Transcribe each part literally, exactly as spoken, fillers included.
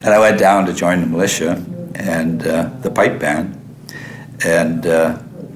And I went down to join the militia and uh, the pipe band. And uh,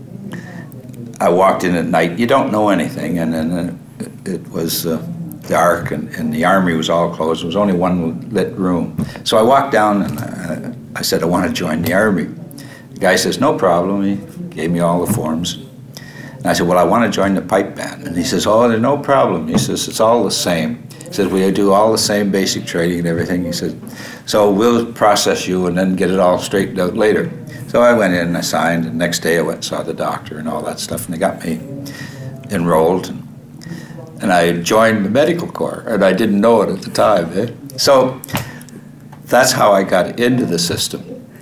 I walked in at night. You don't know anything. And then it, it was uh, dark, and, and the army was all closed. There was only one lit room. So I walked down, and I, I said, I want to join the army. The guy says, no problem. He gave me all the forms. And I said, well, I want to join the pipe band. And he says, oh, there's no problem. He says, it's all the same. He says, we do all the same basic training and everything. He says, so we'll process you and then get it all straightened out later. So I went in and I signed, and the next day I went and saw the doctor and all that stuff, and they got me enrolled. And, and I joined the medical corps, and I didn't know it at the time. Eh? So that's how I got into the system.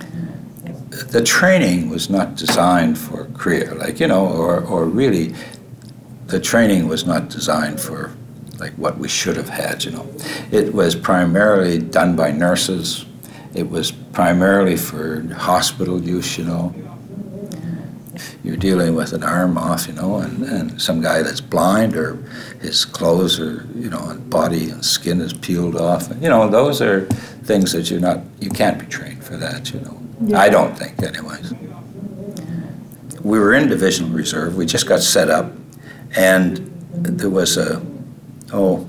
The training was not designed for Korea, like, you know, or, or really, the training was not designed for like what we should have had, you know. It was primarily done by nurses. It was primarily for hospital use, you know. You're dealing with an arm off, you know, and, and some guy that's blind, or his clothes are, you know, and body and skin is peeled off. You know, those are things that you're not, you can't be trained for that, you know. Yeah. I don't think, anyways. We were in Divisional Reserve. We just got set up, and there was a, oh,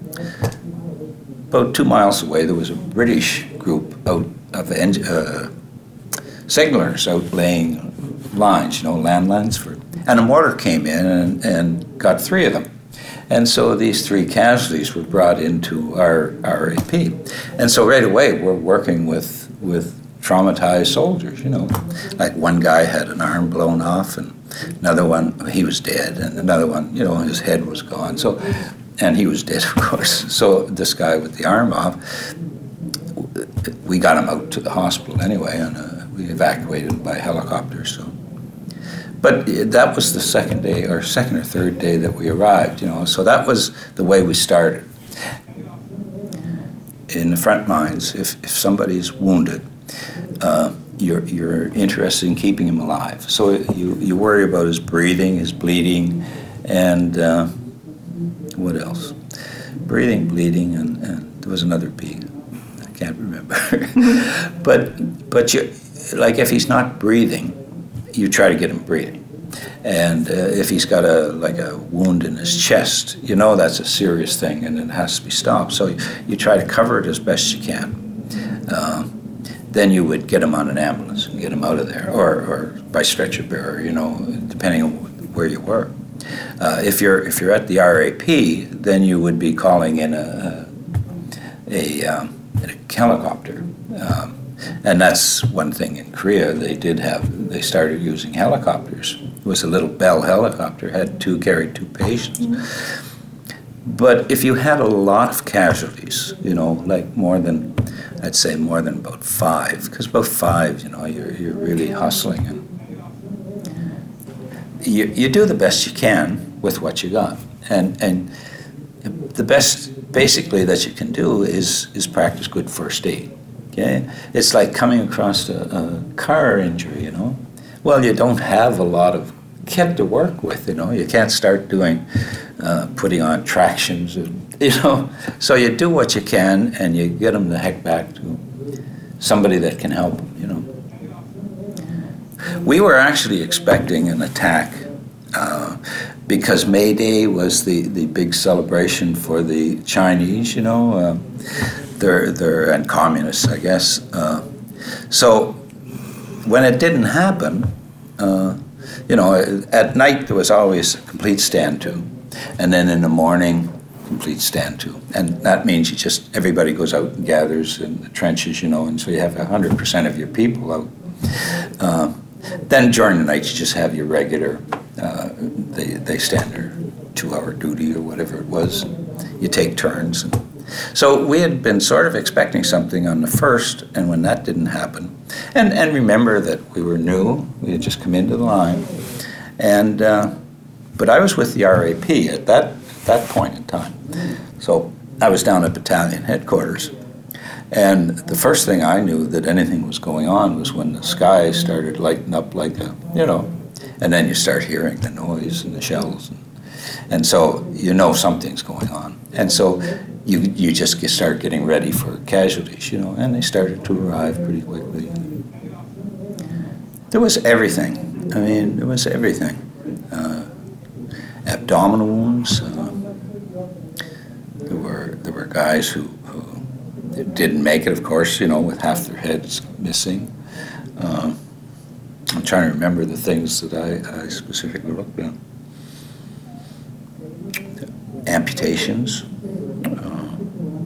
about two miles away, there was a British group out of uh, signalers out laying lines, you know, landlines for, and a mortar came in and, and got three of them. And so these three casualties were brought into our R A P. And so right away we're working with, with traumatized soldiers, you know. Like one guy had an arm blown off, and another one, he was dead, and another one, you know, his head was gone. So, and he was dead, of course. So this guy with the arm off, we got him out to the hospital anyway, and uh, we evacuated him by helicopter. So, but that was the second day, or second or third day that we arrived, you know. So that was the way we started. In the front lines, if if somebody's wounded, uh, you're you're interested in keeping him alive. So you you worry about his breathing, his bleeding, and uh, what else? Breathing, bleeding, and, and there was another B. I can't remember. but but you, like if he's not breathing, you try to get him breathing. And uh, if he's got a like a wound in his chest, you know that's a serious thing, and it has to be stopped. So you, you try to cover it as best you can. Uh, then you would get him on an ambulance and get him out of there, or, or by stretcher bearer, you know, depending on where you were. Uh, if you're if you're at the R A P, then you would be calling in a a, a, um, a helicopter, um, and that's one thing in Korea. They did have they started using helicopters. It was a little Bell helicopter, had two carried two patients. Mm-hmm. But if you had a lot of casualties, you know, like more than I'd say more than about five, because about five, you know, you're you're really hustling and. You, you do the best you can with what you got, and and the best basically that you can do is is practice good first aid. Okay, it's like coming across a, a car injury. You know, well, you don't have a lot of kit to work with. You know, you can't start doing uh, putting on tractions. And, you know, so you do what you can, and you get them the heck back to somebody that can help them. You know. We were actually expecting an attack uh, because May Day was the, the big celebration for the Chinese, you know, uh, they're, they're, and communists, I guess. Uh, so when it didn't happen, uh, you know, at night there was always a complete stand to, and then in the morning, complete stand to. And that means you just, everybody goes out and gathers in the trenches, you know, and so you have one hundred percent of your people out. Uh, Then during the night you just have your regular, uh, they they stand their two-hour duty or whatever it was. You take turns. So we had been sort of expecting something on the first, and when that didn't happen, and and remember that we were new, we had just come into the line, and uh, but I was with the R A P at that at that point in time. So I was down at battalion headquarters. And the first thing I knew that anything was going on was when the sky started lighting up like a, you know, and then you start hearing the noise and the shells. And, and so you know something's going on. And so you you just get, start getting ready for casualties, you know, and they started to arrive pretty quickly. There was everything. I mean, there was everything. Uh, abdominal wounds. Uh, there were there were guys who, who didn't make it, of course, you know, with half their heads missing. Uh, I'm trying to remember the things that I, I specifically looked at. Amputations. Uh,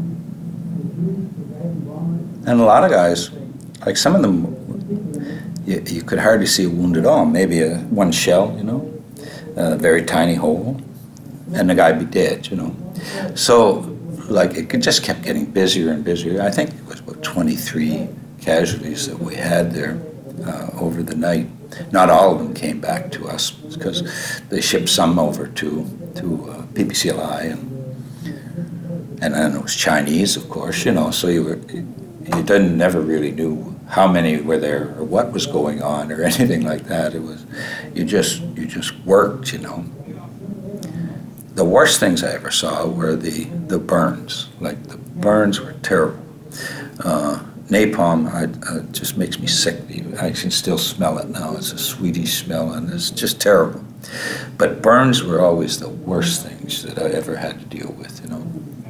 and a lot of guys, like some of them, you, you could hardly see a wound at all. Maybe a one shell, you know, a very tiny hole, and the guy'd be dead, you know. So, like, it just kept getting busier and busier. I think it was about twenty-three casualties that we had there uh, over the night. Not all of them came back to us because they shipped some over to to uh, P P C L I, and and then it was Chinese, of course, you know. So you were you didn't never really knew how many were there or what was going on or anything like that. It was you just you just worked, you know. The worst things I ever saw were the the burns. Like the burns were terrible. Uh, napalm I, uh, just makes me sick. I can still smell it now. It's a sweetish smell, and it's just terrible. But burns were always the worst things that I ever had to deal with, you know.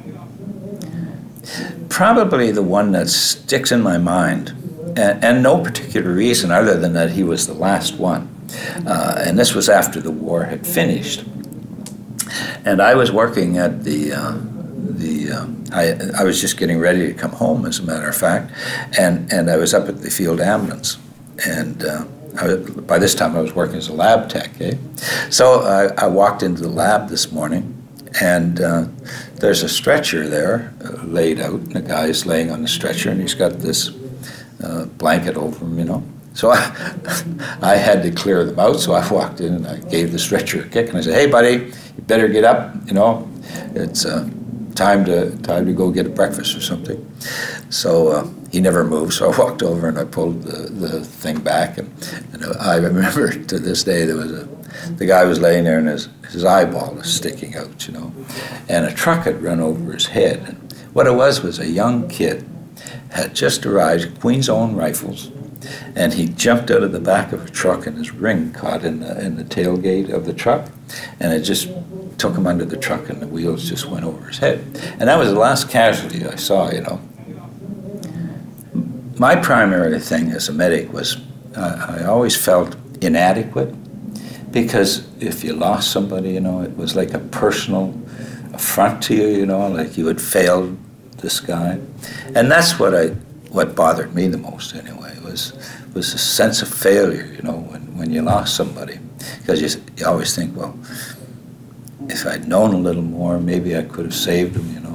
Probably the one that sticks in my mind, and, and no particular reason other than that he was the last one. Uh, and this was after the war had finished. And I was working at the, uh, the uh, I, I was just getting ready to come home, as a matter of fact, and, and I was up at the field ambulance. And uh, I, by this time I was working as a lab tech, eh? So I, I walked into the lab this morning, and uh, there's a stretcher there uh, laid out, and the guy's laying on the stretcher, and he's got this uh, blanket over him, you know. So I, I had to clear them out, so I walked in and I gave the stretcher a kick, and I said, "Hey, buddy, you better get up, you know, it's uh, time to time to go get a breakfast or something." So uh, he never moved, so I walked over and I pulled the, the thing back, and, and I remember to this day there was a the guy was laying there and his, his eyeball was sticking out, you know, and a truck had run over his head. And what it was was a young kid had just arrived, Queen's Own Rifles, and he jumped out of the back of a truck, and his ring caught in the, in the tailgate of the truck, and it just took him under the truck, and the wheels just went over his head. And that was the last casualty I saw, you know. My primary thing as a medic was uh, I always felt inadequate, because if you lost somebody, you know, it was like a personal affront to you, you know, like you had failed this guy. And that's what I, what bothered me the most anyway, was was a sense of failure, you know, when, when you lost somebody. Because you, you always think, well, if I'd known a little more, maybe I could have saved him, you know.